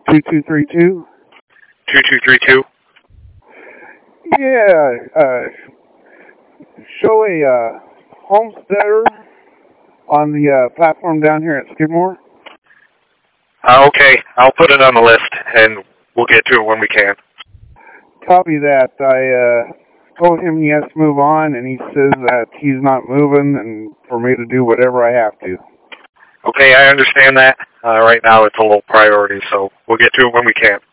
2232? 2232? Yeah, show a homesteader on the platform down here at Skidmore. Okay, I'll put it on the list, and we'll get to it when we can. Copy that. I told him he has to move on, and he says that he's not moving, and for me to do whatever I have to. Okay, I understand that. Right now it's a low priority, so we'll get to it when we can.